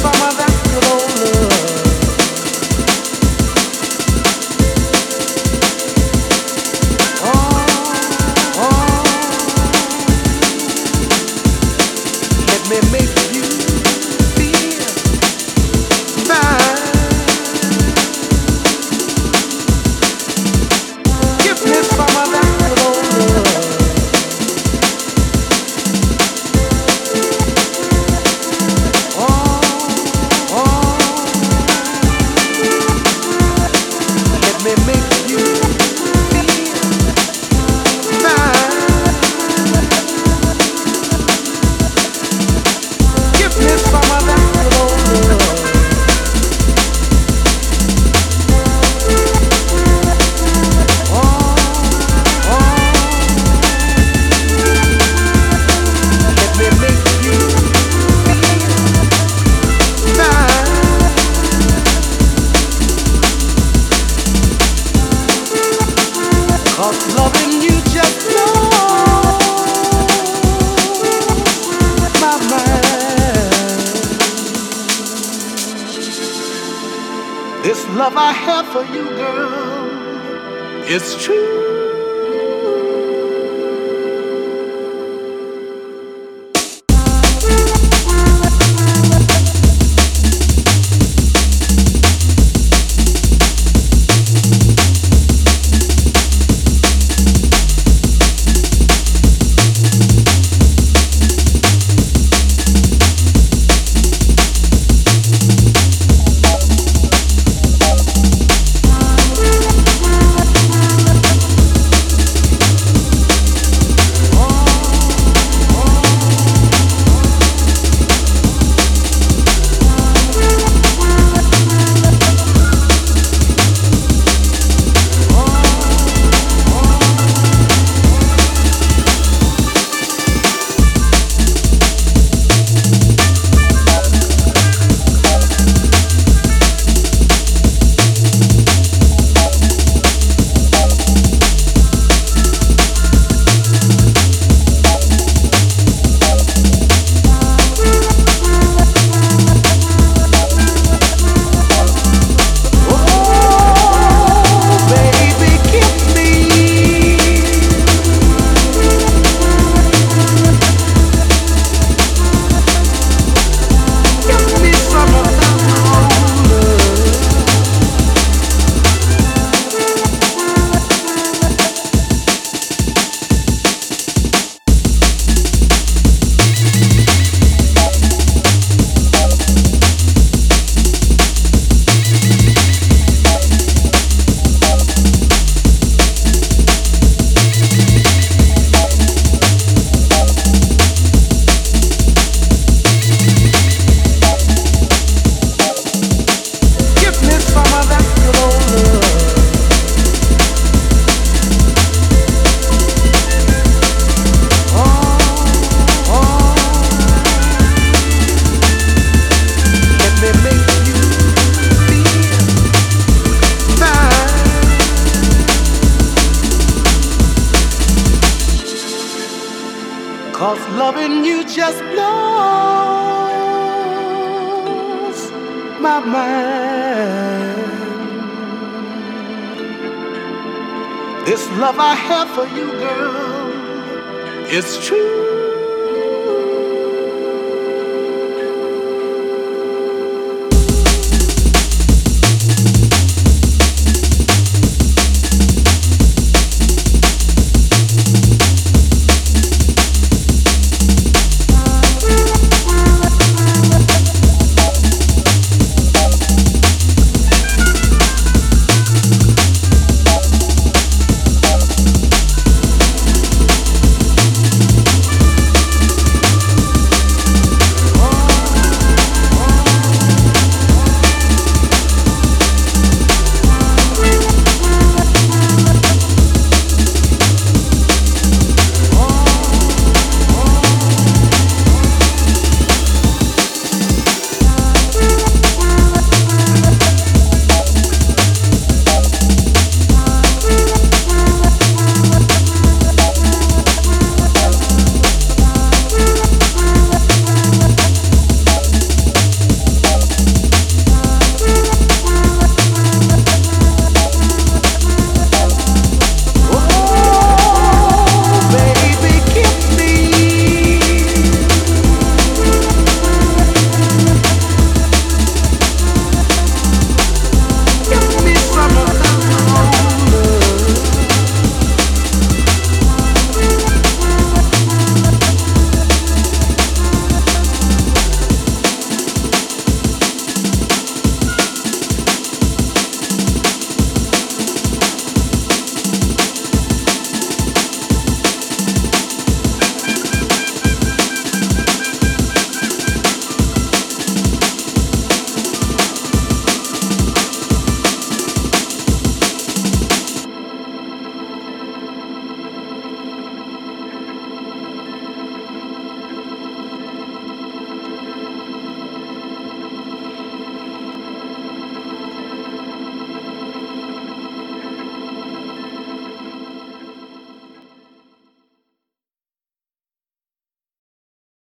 some of that good old love. Oh, let me make you feel mine. Give me some of that good old love. Let me make you feel mine. Give me some of that good old love. Let me make you feel mine. 'Cause loving you just blows my mind. This love I have for you, girl, it's true. Cause loving you just blows my mind. This love I have for you, girl, it's true.